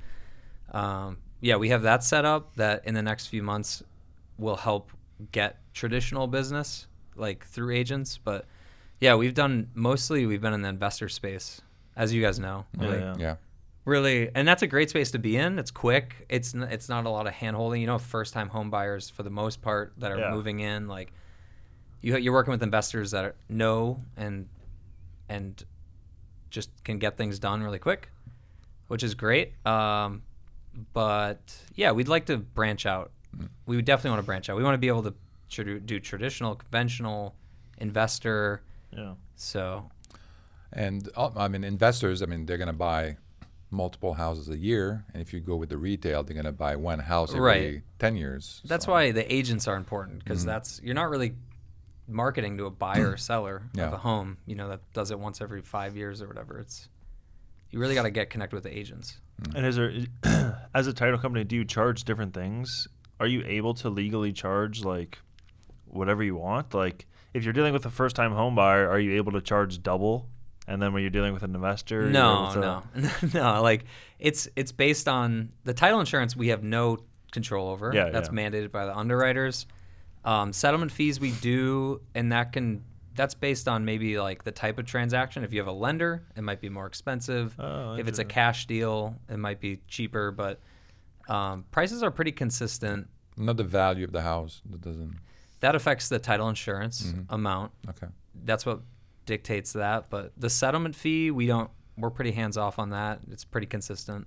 um, yeah, we have that set up that in the next few months will help get traditional business like through agents. But yeah, we've done mostly we've been in the investor space, as you guys know. Yeah, like, yeah. yeah. Really, and that's a great space to be in. It's quick. It's n- it's not a lot of hand-holding. You know, first-time home buyers for the most part that are yeah. moving in, like you you're working with investors that are, know and and just can get things done really quick, which is great. Um, but yeah, we'd like to branch out. Mm. We would definitely want to branch out. We want to be able to tr- do traditional, conventional, investor. Yeah. So. And uh, I mean, investors. I mean, they're going to buy multiple houses a year, and if you go with the retail, they're going to buy one house every right. ten years. That's so. why the agents are important, because mm-hmm. that's you're not really marketing to a buyer or seller yeah. of a home, you know, that does it once every five years or whatever. It's you really got to get connected with the agents. Mm-hmm. And is there, as a title company, do you charge different things? Are you able to legally charge like whatever you want? Like if you're dealing with a first-time home buyer, are you able to charge double? And then when you're dealing with an investor, no, to... no, no. Like it's it's based on the title insurance. We have no control over. Yeah, that's yeah. mandated by the underwriters. Um, settlement fees we do, and that can that's based on maybe like the type of transaction. If you have a lender, it might be more expensive. Oh, if it's a cash deal, it might be cheaper. But um, prices are pretty consistent. Not the value of the house. That doesn't. That affects the title insurance mm-hmm. amount. Okay. That's what dictates that, but the settlement fee we don't we're pretty hands off on that. It's pretty consistent,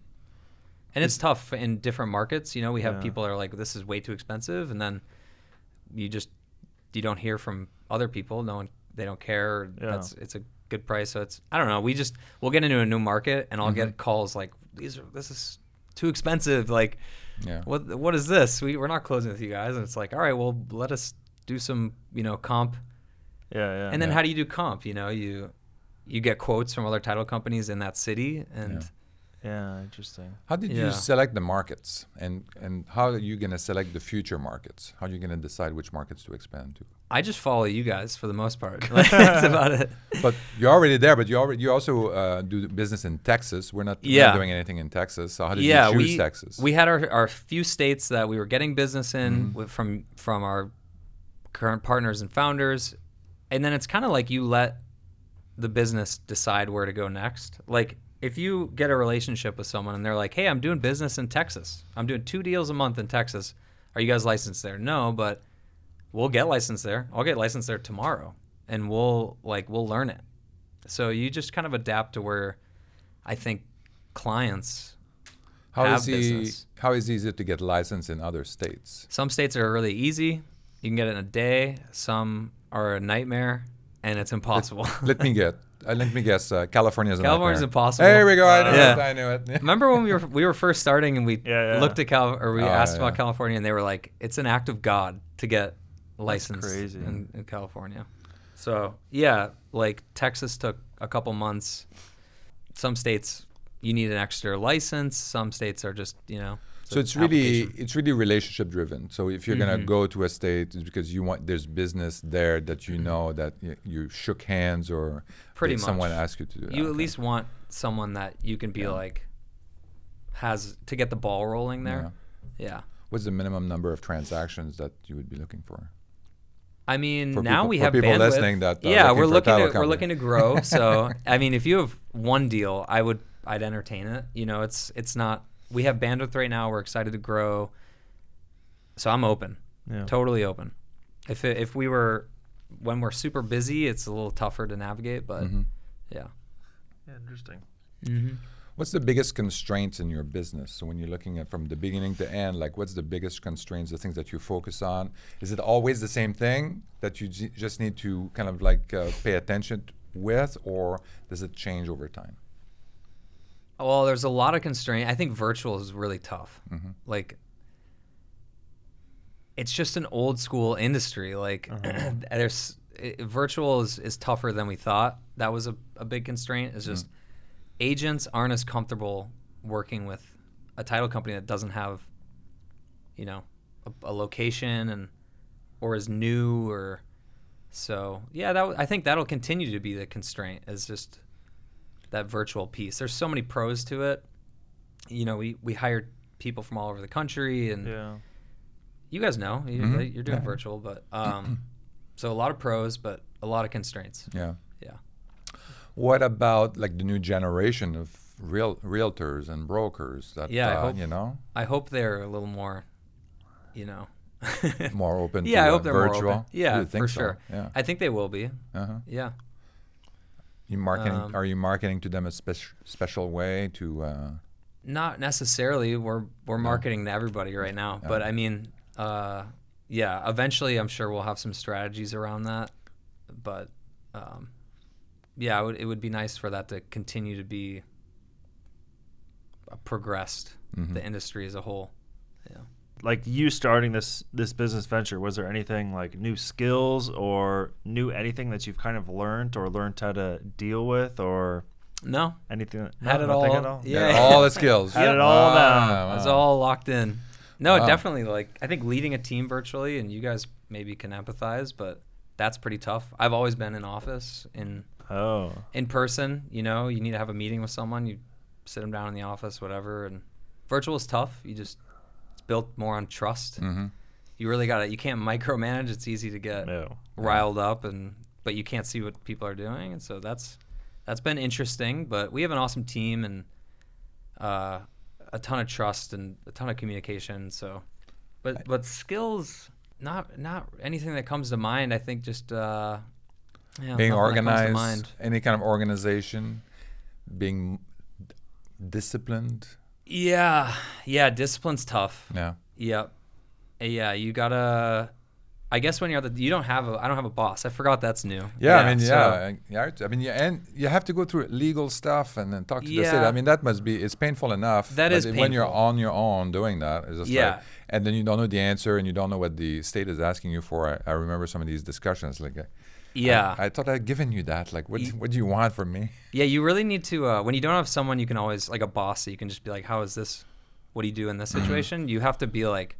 and it's tough in different markets. You know, we have yeah. people that are like, this is way too expensive, and then you just you don't hear from other people. No one, they don't care. Yeah. That's it's a good price. So it's I don't know, we just we'll get into a new market and I'll mm-hmm. get calls like, these are this is too expensive, like yeah. what what is this, we, we're not closing with you guys. And it's like, all right, well, let us do some, you know, comp. Yeah, yeah. And then yeah. how do you do comp? You know, you you get quotes from other title companies in that city, and yeah, yeah interesting. How did yeah. you select the markets, and and how are you gonna select the future markets? How are you gonna decide which markets to expand to? I just follow you guys for the most part. That's about it. But you're already there. But you already you also uh, do business in Texas. We're not, yeah. we're not doing anything in Texas. So how did yeah, you choose we, Texas? We had our our few states that we were getting business in mm-hmm. with, from from our current partners and founders. And then it's kind of like you let the business decide where to go next. Like if you get a relationship with someone and they're like, hey, I'm doing business in Texas. I'm doing two deals a month in Texas. Are you guys licensed there? No, but we'll get licensed there. I'll get licensed there tomorrow, and we'll like we'll learn it. So you just kind of adapt to where I think clients how have is he, business. How is it easy to get licensed in other states? Some states are really easy. You can get it in a day. Some are a nightmare, and it's impossible. Let, let me get. Uh, let me guess. Uh, California's a California's nightmare. impossible. There we go. I knew yeah. it. I knew it. Remember when we were we were first starting and we yeah, yeah. looked at Cal or we oh, asked yeah. about California, and they were like, "It's an act of God to get licensed crazy. in, in California." So yeah, like Texas took a couple months. Some states you need an extra license. Some states are just you know. So it's really it's really relationship driven. So if you're mm-hmm. gonna go to a state, it's because you want there's business there that you know that you, you shook hands or pretty much someone asked you to do that. You okay. at least want someone that you can be yeah. like has to get the ball rolling there. Yeah. yeah. What's the minimum number of transactions that you would be looking for? I mean, For now people- we for have people bandwidth. listening that are yeah, looking we're for a looking title to we're company. looking to grow. So I mean, if you have one deal, I would I'd entertain it. You know, it's it's not. We have bandwidth right now. We're excited to grow. So I'm open, Yeah. totally open. If it, if we were when we're super busy, it's a little tougher to navigate. But Mhm. yeah. Yeah, interesting. Mm-hmm. What's the biggest constraints in your business? So when you're looking at from the beginning to end, like what's the biggest constraints, the things that you focus on? Is it always the same thing that you j- just need to kind of like uh, pay attention t- with, or does it change over time? Well, there's a lot of constraint. I think virtual is really tough. Mm-hmm. Like, it's just an old school industry. Like, there's it, virtual is, is tougher than we thought. That was a, a big constraint. It's just agents aren't as comfortable working with a title company that doesn't have, you know, a, a location and or is new or so. Yeah, that w- I think that'll continue to be the constraint. Is just that virtual piece. There's so many pros to it. You know, we, we hired people from all over the country, and Yeah. you guys know you, Mhm. you're doing Yeah. virtual, but um, so a lot of pros, but a lot of constraints. Yeah. Yeah. What about like the new generation of real realtors and brokers that Yeah, I uh, hope- you know I hope they're a little more, you know. more open yeah, to I uh, hope they're virtual? more open. Yeah, You think for so? sure. Yeah. I think they will be. Uh-huh. Yeah. You marketing? Um, are you marketing to them a spec- special way to? Uh, Not necessarily. We're we're marketing to everybody right now, but Yeah. I mean, uh, yeah. Eventually, I'm sure we'll have some strategies around that. But um, yeah, it would, it would be nice for that to continue to be uh, progressed. Mhm. The industry as a whole. Yeah. Like you starting this this business venture, was there anything like new skills or new anything that you've kind of learned or learned how to deal with or No, anything? Had no, it nothing all- at all? yeah. yeah, all the skills. Had it all Wow, down. wow. it's all locked in. No, Wow. definitely. Like I think leading a team virtually, and you guys maybe can empathize, but that's pretty tough. I've always been in office in. Oh. in person, you know, you need to have a meeting with someone, you sit them down in the office, whatever. And virtual is tough. You just, it's built more on trust. Mm-hmm. You really got to, you can't micromanage. It's easy to get No. riled up, and, but you can't see what people are doing. And so that's, that's been interesting, but we have an awesome team and uh, a ton of trust and a ton of communication. So, but, but skills, not, not anything that comes to mind. I think just, uh, yeah, Being nothing that comes to organized, mind. any kind of organization, being d- disciplined. Yeah, yeah, discipline's tough. Yeah. Yep. Uh, Yeah, you gotta. I guess when you're the, you don't have a. I don't have a boss. I forgot that's new. Yeah, I mean, so- yeah, yeah. I mean, yeah, and you have to go through legal stuff and then talk to the city. Yeah. I mean, that must be it's painful enough. That but is when you're painful. on your own doing that, it's just Yeah. like, and then you don't know the answer and you don't know what the state is asking you for. I, I remember some of these discussions. Like, I- Yeah, I, I thought I'd given you that. Like, what Ye- what do you want from me? yeah. You really need to. Uh, when you don't have someone, you can always like a boss. That you can just be like, "How is this? What do you do in this situation?" You have to be like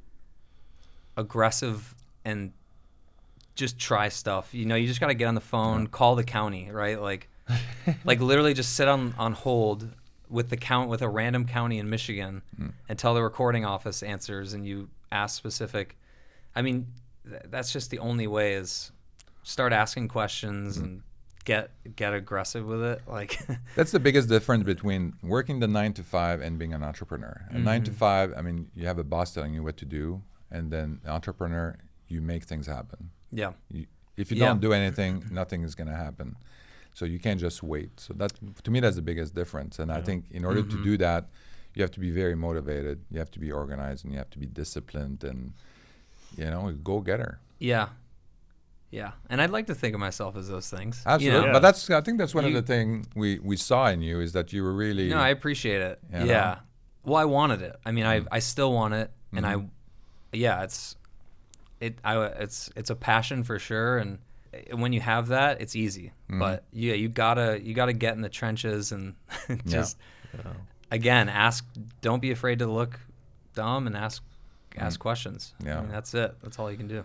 aggressive and just try stuff. You know, you just got to get on the phone, call the county, right? Like, like literally just sit on on hold with the count with a random county in Michigan until the recording office answers and you ask specific. I mean, th- that's just the only way is start asking questions and get get aggressive with it. Like, That's the biggest difference between working the nine to five and being an entrepreneur. A nine to five, I mean, you have a boss telling you what to do, and then entrepreneur, you make things happen. yeah, You, if you Yeah. don't do anything, nothing is going to happen. So you can't just wait. So that, to me, that's the biggest difference. And I think in order to do that, you have to be very motivated. You have to be organized, and you have to be disciplined, and you know, a go-getter. yeah, yeah. And I'd like to think of myself as those things. you Absolutely. know? But that's I think that's one You- of the things we, we saw in you is that you were really No, I appreciate it. You know? Yeah. Well, I wanted it. I mean, I I still want it, and I, yeah, it's, it I it's it's a passion for sure, and when you have that, it's easy. But yeah, you gotta you gotta get in the trenches and just again ask. Don't be afraid to look dumb and ask ask questions. Yeah. I mean, that's it. That's all you can do.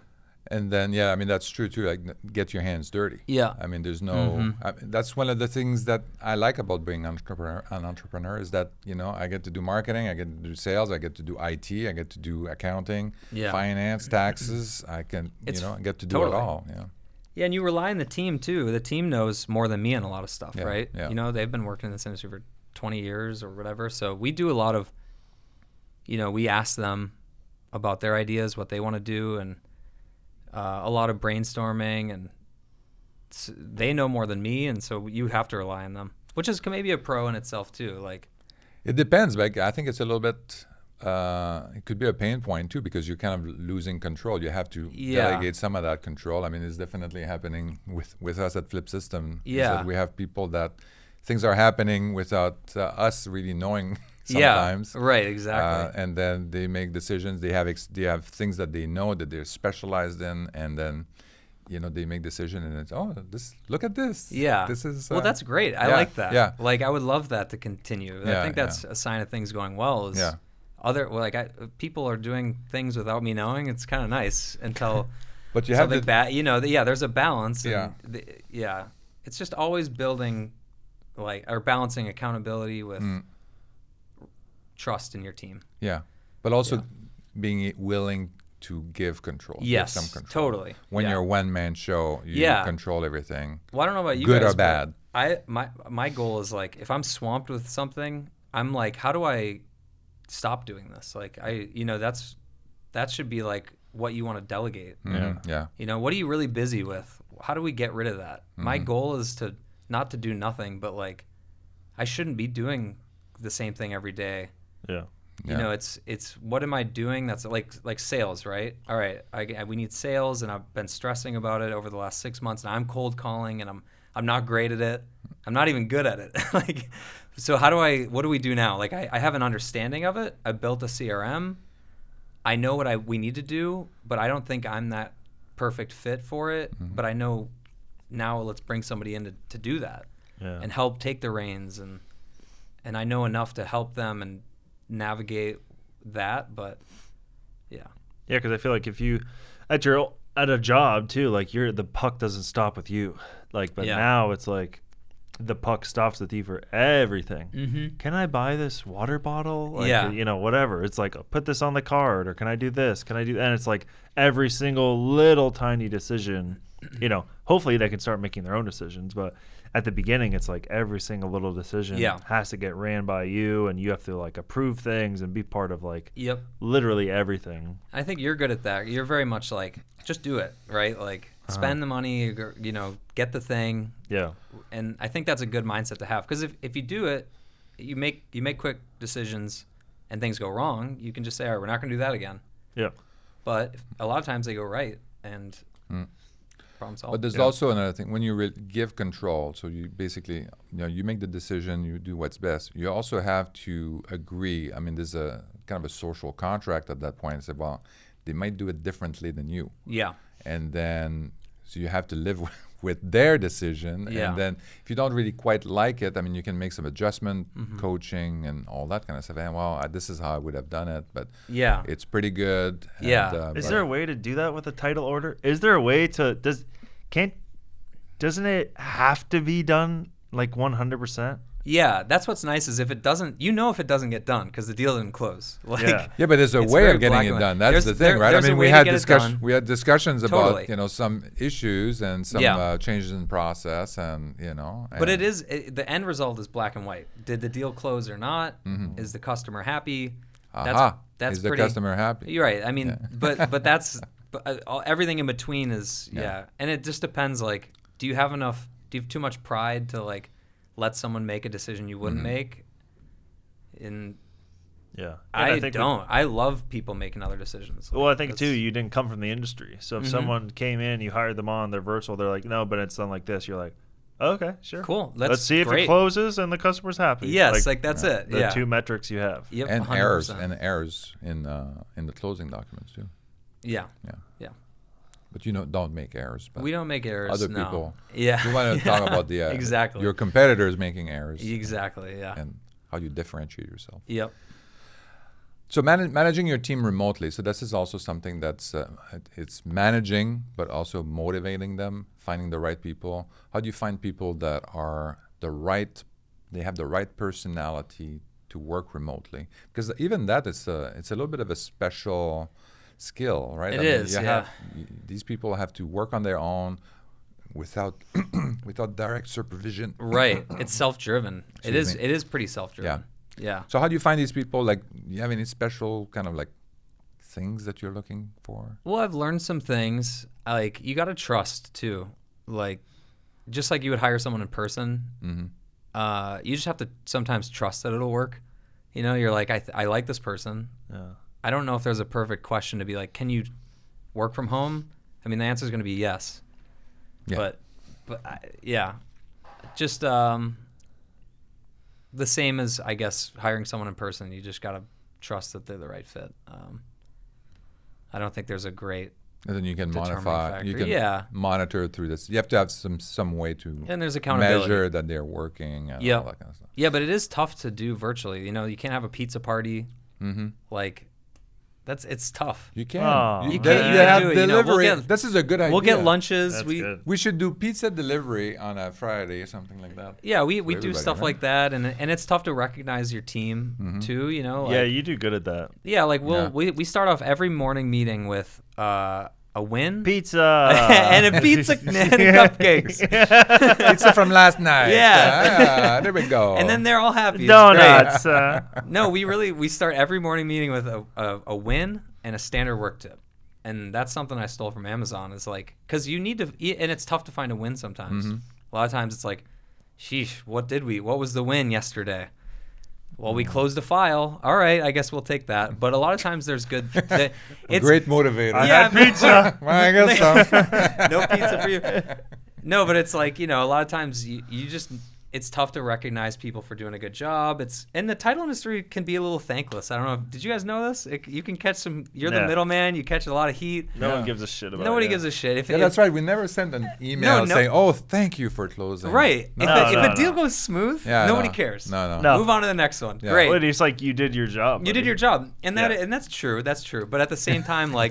And then, yeah, I mean, that's true too. Like, n- get your hands dirty. Yeah. I mean, there's no. Mhm. I mean, that's one of the things that I like about being an entrepreneur. An entrepreneur is that you know I get to do marketing, I get to do sales, I get to do I T, I get to do accounting, Yeah. finance, taxes. I can, It's you know, I get to do totally. it all. Yeah. Yeah, and you rely on the team too. The team knows more than me on a lot of stuff, Yeah, right? yeah. You know, they've been working in this industry for twenty years or whatever. So we do a lot of, you know, we ask them about their ideas, what they want to do, and uh, a lot of brainstorming. And s- they know more than me, and so you have to rely on them, which is maybe a pro in itself too. Like, It depends. Like I think it's a little bit. Uh, it could be a pain point too because you're kind of losing control. You have to Yeah. delegate some of that control. I mean, it's definitely happening with with us at Flip System. is Yeah. that we have people that things are happening without uh, us really knowing yeah, sometimes. right, exactly. Uh, and then they make decisions. They have ex- they have things that they know that they're specialized in, and then you know they make decision and it's oh this look at this Yeah. this is well, uh, that's great. I yeah, like that. yeah. Like, I would love that to continue. I Yeah, think that's a sign of things going well. Is Yeah. other well, like I, people are doing things without me knowing. It's kind of nice until but you have something to bad. You know, the, yeah. There's a balance. and Yeah. the, yeah. It's just always building, like, or balancing accountability with Mm. trust in your team. yeah but also Yeah. being willing to give control give Yes, some control. totally. When Yeah. you're a one-man show you Yeah. control everything Well, I don't know about you Good or guys, but bad. I my my goal is, like, if I'm swamped with something, I'm like, how do I stop doing this? Like, I you know that's that should be like what you want to delegate. Mhm. Yeah. yeah You know, what are you really busy with? How do we get rid of that? My Mm-hmm. goal is to not to do nothing, but, like, I shouldn't be doing the same thing every day. Yeah. You Yeah. know, it's it's what am I doing? That's like like sales, right? All right, I, I- we need sales, and I've been stressing about it over the last six months. And I'm cold calling, and I'm I'm not great at it. I'm not even good at it. Like, so how do I? What do we do now? Like, I, I have an understanding of it. I built a C R M. I know what I we need to do, but I don't think I'm that perfect fit for it. Mm-hmm. But I know now. Let's bring somebody in to, to do that Yeah. and help take the reins, and and I know enough to help them and navigate that. But yeah, Yeah, because I feel like if you at your at a job too, like you're the puck doesn't stop with you. Like, but Yeah. now it's like the puck stops with you for everything. mm-hmm. Can I buy this water bottle? Like, Yeah. you know, whatever. It's like put this on the card, or can I do this? Can I do? And it's like every single little tiny decision. You know, hopefully they can start making their own decisions, but at the beginning, it's like every single little decision Yeah. has to get ran by you, and you have to like approve things and be part of like Yep. literally everything. I think you're good at that. You're very much like, just do it, right? Like, spend the money, you know, get the thing. Yeah. And I think that's a good mindset to have, because if, if you do it, you make you make quick decisions, and things go wrong, you can just say, all right, we're not going to do that again. Yeah. But a lot of times they go right, and Mm. problem solved. But there's Yeah. also another thing when you re- give control. So you basically, you know, you make the decision, you do what's best. You also have to agree. I mean, there's a kind of a social contract at that point. And say, well, they might do it differently than you, yeah. and then so you have to live with, with their decision. Yeah. And then if you don't really quite like it, I mean, you can make some adjustment, Mm-hmm. coaching, and all that kind of stuff. And well, I, this is how I would have done it, but Yeah. it's pretty good. and, Yeah. uh, Is but- there a way to do that with a title order? Is there a way to does can't doesn't it have to be done like one hundred percent? Yeah, that's what's nice is if it doesn't, you know, if it doesn't get done because the deal didn't close. Like, Yeah. Yeah, but there's a It's way very of getting black it and white. done. That's There's- the thing, there- right? I there's a mean, way we to had get it discussion. done. We had discussions Totally. about you know some issues and some Yeah. uh, changes in process, and you know. But and- it is it, the end result is black and white. Did the deal close or not? Is the customer happy? That's Aha, that's is the pretty. customer happy? You're right. I mean, but but that's but, uh, all, everything in between is yeah. Yeah. and it just depends. Like, do you have enough? Do you have too much pride to like let someone make a decision you wouldn't make? And Yeah. I, And think we- don't. I love people making other decisions. Well, I think That's- too, you didn't come from the industry. So if Mhm. someone came in, you hired them on, they're virtual, they're like, no, but it's done like this. You're like, okay, sure. Cool. Let's That's see if great. it closes and the customer's happy. Yes, like, that's it. the Yeah. two metrics you have. Yep. and one hundred errors percent. and errors in uh, in the closing documents too. Yeah. Yeah. Yeah. But you know, don't make errors. But We don't make errors. Other no. people. Yeah. We want to talk about the uh, exactly. your competitors making errors Exactly. Yeah. and how you differentiate yourself. Yep. So man- managing your team remotely. So this is also something that's uh, it- it's managing, but also motivating them, finding the right people. How do you find people that are the right? They have the right personality to work remotely, because even that is a, it's a little bit of a special skill, right? It I mean, is, you yeah. have, y- these people have to work on their own without without direct supervision. Right. It's self-driven. It Excuse is. me. It is pretty self-driven. Yeah. So how do you find these people? Like, do you have any special kind of like things that you're looking for? Well, I've learned some things. Like, you got to trust too. Like, just like you would hire someone in person, Mm-hmm. uh, you just have to sometimes trust that it'll work. You know, you're like, I, th- I like this person. Yeah. I don't know if there's a perfect question to be like, can you work from home? I mean, the answer is going to be yes. Yeah. But, but I, yeah, just um, the same as, I guess, hiring someone in person. You just got to trust that they're the right fit. Um, I don't think there's a great, And then you can Determining modify. You factor. can Yeah. monitor through this. You have to have some some way to and there's accountability. measure that they're working and Yep. all that kind of stuff. Yeah, but it is tough to do virtually. You know, you can't have a pizza party. Mm-hmm. Like, that's it's tough. You can. Oh, you You can. can- You you have can do it, you know, we'll delivery. get- this is a good idea. We'll get lunches. That's we good. We should do pizza delivery on a Friday or something like that. yeah, we, we For do everybody, stuff right? like that, and and it's tough to recognize your team Mhm. too. You know, Yeah, like, you do good at that. yeah, like we'll Yeah. we we start off every morning meeting with uh, a win Pizza and a pizza and cupcakes. Pizza from last night. Yeah. Ah, there we go. And then they're all happy. It's great. Donuts. Uh, No, we really we start every morning meeting with a, a, a win and a standard work tip, and that's something I stole from Amazon. Is like, because you need to, and it's tough to find a win sometimes. Mhm. A lot of times it's like, sheesh, what did we? What was the win yesterday? Well, we closed a file. All right, I guess we'll take that. But a lot of times there's good. The, it's Great motivator. I Yeah, had pizza. Well, I guess so. no pizza for you. No, but it's like, you know, a lot of times you, you just, it's tough to recognize people for doing a good job. It's, and the title industry can be a little thankless. I don't know. Did you guys know this? It, you can catch some, you're Yeah. the middleman. You catch a lot of heat. No Yeah. one gives a shit about Nobody it. gives a shit. If, Yeah, if, that's right. We never sent an email no. saying, "Oh, thank you for closing." Right. No. if No, a, no, if a no. deal goes smooth, Yeah, nobody no. cares. No, no. No. Move on to the next one. Yeah. Great. Well, it's like you did your job. You did buddy. your job, and that Yeah. and that's true. That's true. But at the same time, like,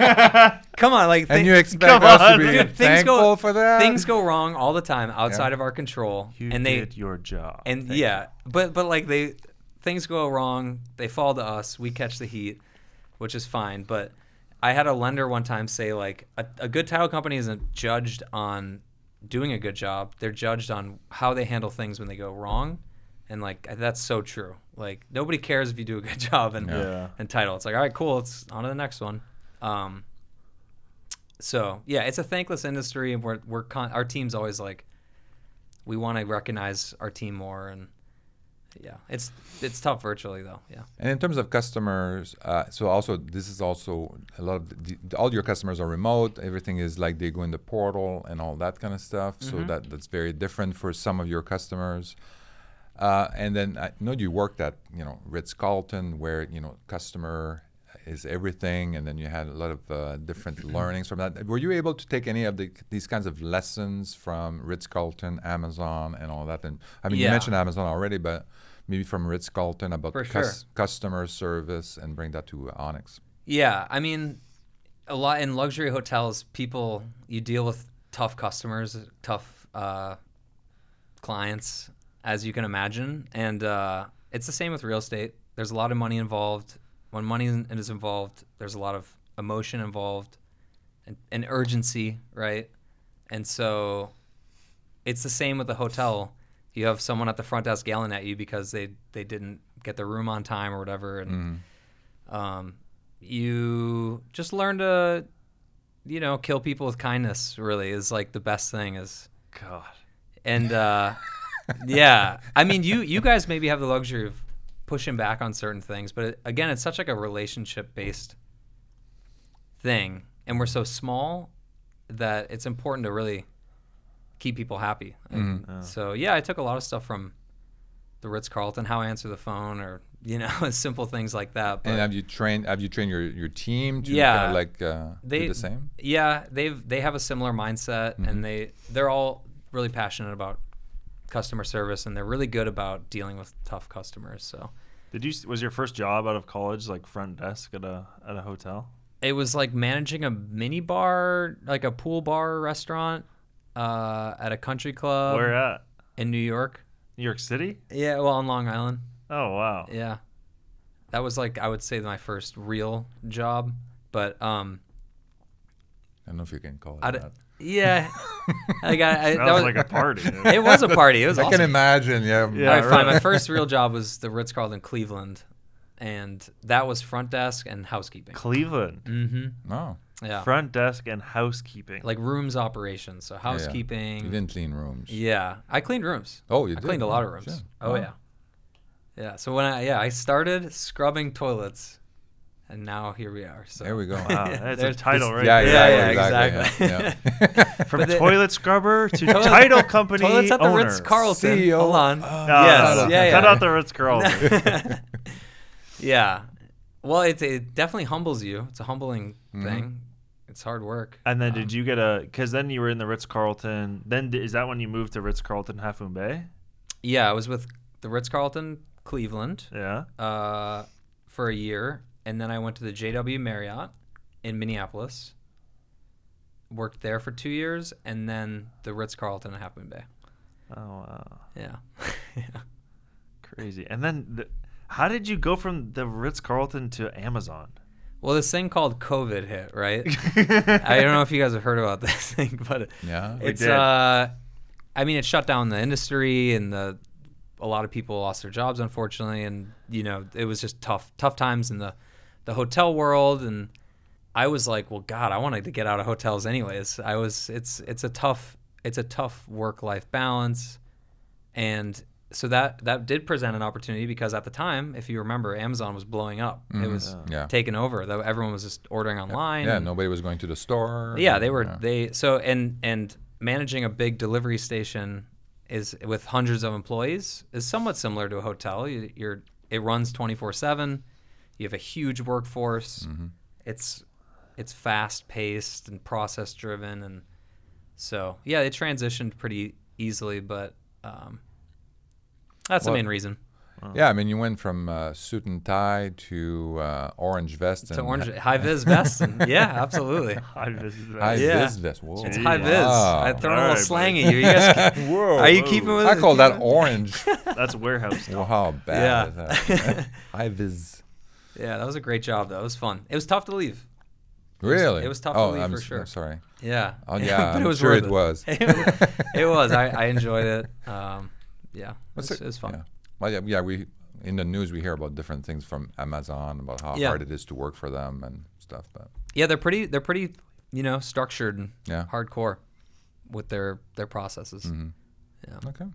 come on, like, And thi- you expect Come us on. to be Dude, things thankful go for that? things go wrong all the time outside of our control, You and they did your job. and Thank yeah, but but like they things go wrong, they fall to us, we catch the heat, which is fine. But I had a lender one time say like a, a good title company isn't judged on doing a good job; they're judged on how they handle things when they go wrong. And like that's so true. Like nobody cares if you do a good job and Yeah. Yeah. and title. It's like, all right, cool, it's on to the next one. Um, so yeah, it's a thankless industry, and we're we're con- our team's always like, we want to recognize our team more, and yeah, it's it's tough virtually though. Yeah. And in terms of customers, uh, so also this is also a lot of the, the, all your customers are remote. Everything is like they go in the portal and all that kind of stuff. So Mhm. that that's very different for some of your customers. Uh, and then I know you worked at you know Ritz Carlton, where you know customer is everything, and then you had a lot of uh, different learnings from that. Were you able to take any of the, these kinds of lessons from Ritz Carlton, Amazon, and all that? And I mean, you Yeah. mentioned Amazon already, but maybe from Ritz Carlton about For cus- sure. customer service and bring that to Onyx. Yeah, I mean, a lot in luxury hotels, people you deal with tough customers, tough uh, clients, as you can imagine, and uh, it's the same with real estate. There's a lot of money involved. When money is involved, there's a lot of emotion involved, and, and urgency, right? And so, it's the same with the hotel. You have someone at the front desk yelling at you because they they didn't get their room on time or whatever, and Mm. um, you just learn to, you know, kill people with kindness. Really, is like the best thing. Is God. and uh, yeah, I mean, you you guys maybe have the luxury of pushing back on certain things, but it, again, it's such like a relationship based thing, and we're so small that it's important to really keep people happy. And Mhm. So yeah, I took a lot of stuff from the Ritz Carlton, how I answer the phone, or you know, simple things like that. But And have you trained? Have you trained your, your team to Yeah. kind of like uh, They- do the same? yeah, they've they have a similar mindset, Mhm. and they they're all really passionate about customer service, and they're really good about dealing with tough customers. So Did you? Was your first job out of college like front desk at a at a hotel? It was like managing a mini bar, like a pool bar restaurant, uh, at a country club. Where at? In New York. New York City? Yeah, well, on Long Island. Oh wow. Yeah, that was like I would say my first real job, but um, I don't know if you can call it I d- that. yeah, like I, I That, that was was like a party. it was a party. It was I awesome. can imagine. Yeah. Yeah. All right, fine. right. My first real job was the Ritz Carlton Cleveland, and that was front desk and housekeeping. Cleveland. Mm-hmm. No. Yeah, Front desk and housekeeping. like rooms operations, so Yeah, yeah. housekeeping. You didn't clean rooms. Yeah, I cleaned rooms. Oh, you I did. cleaned a lot of Oh, rooms. shit. Oh Wow. yeah, yeah. So when I yeah I started scrubbing toilets, and now here we are. So There we go. Wow, that's a There's- title right Yeah, there. Yeah, exactly, yeah, exactly. Yeah. From But the- toilet scrubber to Toilet- title company toilets at the owner. Ritz Carlton. C E O. Hold on. Oh, No, Yes, no, no. yeah, yeah. Cut out the Ritz Carlton. Yeah. Well, it it definitely humbles you. It's a humbling Mhm. thing. It's hard work. And then Um, did you get a? Because then you were in the Ritz Carlton. Then di- is that when you moved to Ritz Carlton Half Moon Bay? Yeah, I was with the Ritz Carlton Cleveland Yeah. uh, for a year, and then I went to the J W Marriott in Minneapolis. Worked there for two years, and then the Ritz Carlton in Half Moon Bay. Oh wow, Yeah. yeah. crazy. And then, the, how did you go from the Ritz Carlton to Amazon? Well, this thing called COVID hit, right? I don't know if you guys have heard about this thing, but Yeah. We it's did. uh, I mean, it shut down the industry, and the a lot of people lost their jobs, unfortunately, and you know, it was just tough, tough times in the the hotel world, and I was like, well, God, I wanted to get out of hotels anyways. I was, it's it's a tough, it's a tough work life balance, and so that that did present an opportunity because at the time, if you remember, Amazon was blowing up. It Mhm. was Yeah. taking over. Though everyone was just ordering online. Yeah. and- Nobody was going to the store. yeah, they were Yeah. they so and and managing a big delivery station is with hundreds of employees is somewhat similar to a hotel. You, you're it runs twenty-four seven. You have a huge workforce. Mhm. It's it's fast paced and process driven, and so yeah, it transitioned pretty easily, but um, that's Well, the main reason. Yeah, I mean, you went from uh, suit and tie to uh, orange vest To and orange high vis vest. And, yeah, absolutely. I visited high Yeah. vis vest. Whoa. It's Jeez. high vis. Wow. I thrown a All little right, slang buddy. at you. You guys, Whoa. are you whoa. keeping with I it? call that Keeping- orange. That's warehouse stuff. Well, how bad Yeah. is that? High vis. Yeah, that was a great job though. It was fun. It was tough to leave. was- Really? it was tough to oh, leave I'm for s- sure. I'm sorry. Yeah. Oh, yeah, but I'm it was sure worth it was. it, it was. I, I enjoyed it. Um, yeah, it What's was, it- it was fun. Yeah. Well, yeah, yeah, we in the news we hear about different things from Amazon about how Yeah. hard it is to work for them and stuff. But Yeah, they're pretty. They're pretty. You know, structured and yeah. hardcore with their their processes. Mhm. Yeah, Okay.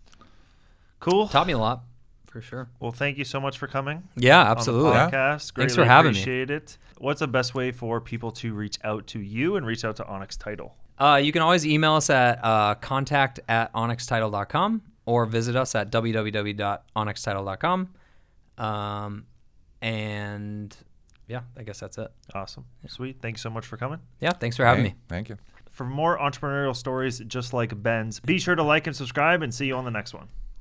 Cool. taught me a lot for sure. Well, thank you so much for coming Yeah, on the absolutely. Yeah. podcast. Thanks Greatly for having me. appreciate it. What's the best way for people to reach out to you and reach out to Onyx Title? Uh, you can always email us at uh, contact at onyx title dot com or visit us at w w w dot onyx title dot com. Um, and yeah, I guess that's it. Awesome. Sweet. Thanks so much for coming. Yeah, thanks for having Hey, me. Thank you. For more entrepreneurial stories just like Ben's, be sure to like and subscribe and see you on the next one.